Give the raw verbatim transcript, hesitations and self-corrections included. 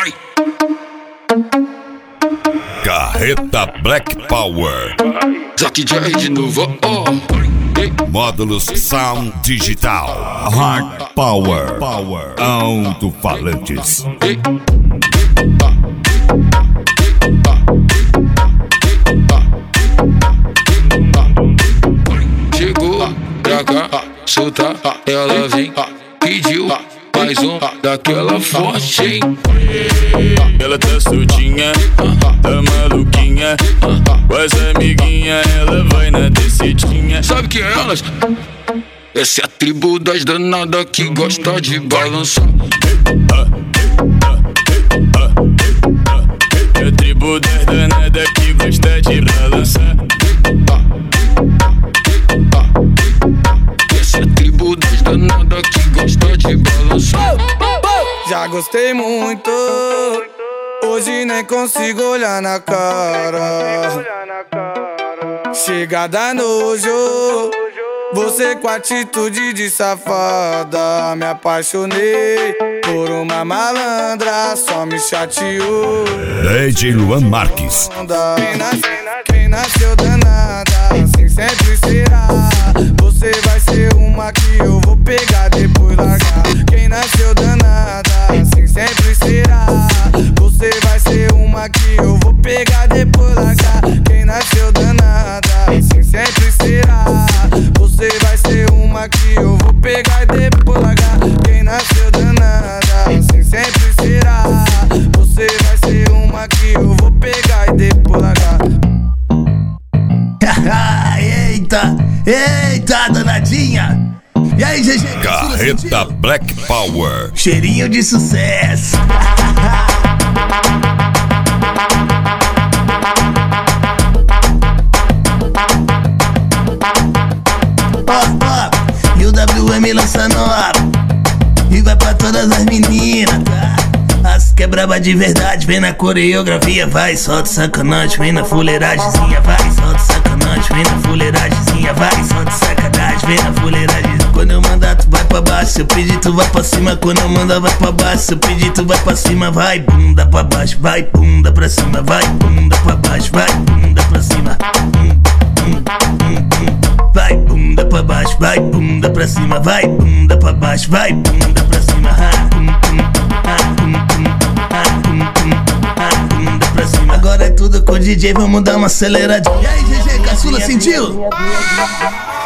vai. Carreta Black Power. Zack J de novo, oh. Módulos Sound Digital. Hard Power. Power. Alto-falantes. Chegou pra cá, solta, ela vem. Pediu mais um daquela forte, hein? Ela tá soltinha, tá maluquinha. Com as amiguinhas, ela vai na descidinha. Sabe que é elas? Essa é a tribo das danadas que gosta de balançar. É a tribo das danadas que gosta de balançar. Essa é a tribo das danadas que gosta de balançar. Já gostei muito, hoje nem consigo olhar na cara. Chega da nojo, você com atitude de safada. Me apaixonei por uma malandra, só me chateou. D J Luan Marques. Quem nasceu, quem nasceu danada, assim sempre será. Você vai ser uma que eu vou pegar, depois largar. Quem nasceu danada, assim sempre será. Você vai ser uma que eu vou pegar, depois largar. Quem nasceu danada, assim sempre será. Você vai ser uma que eu vou pegar e depois largar. Quem nasceu danada, assim sempre será. Você vai ser uma que eu vou pegar e depois largar. Eita, eita, danadinha. E aí, G G? Carreta Black Power. Cheirinho de sucesso. Ó, ó, e o W M lança nova e vai pra todas as meninas, tá? As que é braba de verdade, vem na coreografia, vai, solta sacanagem, vem na fuleiragemzinha, vai, solta sacanagem, vem na fuleiragemzinha, vai, solta sacanagem, vem na fuleiragem. Quando eu mandar tu vai pra baixo, se eu pedir tu vai pra cima, quando eu mandar vai pra baixo, se eu pedir tu vai pra cima, vai, bunda pra baixo, vai, bunda pra cima, vai, bunda pra baixo, vai, bunda pra cima. Vai, bunda pra baixo, vai, bunda pra cima, vai, bunda pra baixo, vai, bunda pra cima. Agora é tudo com o D J, vamos dar uma aceleradinha. E aí, G G, caçula, sentiu?